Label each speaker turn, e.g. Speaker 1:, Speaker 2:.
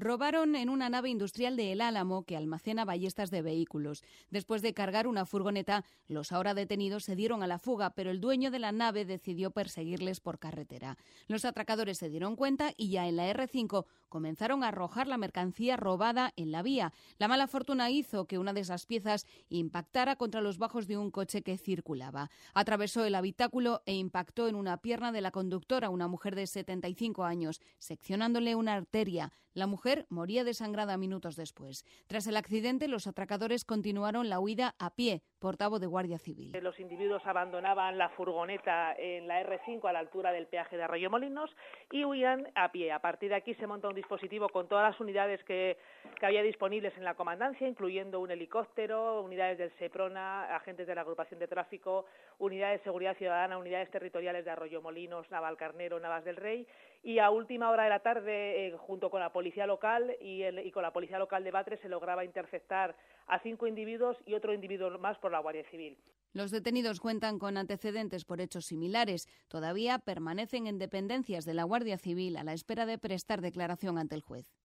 Speaker 1: Robaron en una nave industrial de El Álamo que almacena ballestas de vehículos. Después de cargar una furgoneta, los ahora detenidos se dieron a la fuga, pero el dueño de la nave decidió perseguirles por carretera. Los atracadores se dieron cuenta y ya en la R5 comenzaron a arrojar la mercancía robada en la vía. La mala fortuna hizo que una de esas piezas impactara contra los bajos de un coche que circulaba. Atravesó el habitáculo e impactó en una pierna de la conductora, una mujer de 75 años, seccionándole una arteria. La mujer moría desangrada minutos después. Tras el accidente, los atracadores continuaron la huida a pie, portavoz de Guardia Civil.
Speaker 2: Los individuos abandonaban la furgoneta en la R5 a la altura del peaje de Arroyomolinos y huían a pie. A partir de aquí se monta un dispositivo con todas las unidades que había disponibles en la comandancia, incluyendo un helicóptero, unidades del Seprona, agentes de la agrupación de tráfico, unidades de seguridad ciudadana, unidades territoriales de Arroyomolinos, Navalcarnero, Navas del Rey, y a última hora de la tarde, junto con la policía local y con la policía local de Batres, se lograba interceptar a 5 individuos y otro individuo más por la Guardia Civil.
Speaker 1: Los detenidos cuentan con antecedentes por hechos similares. Todavía permanecen en dependencias de la Guardia Civil a la espera de prestar declaración ante el juez.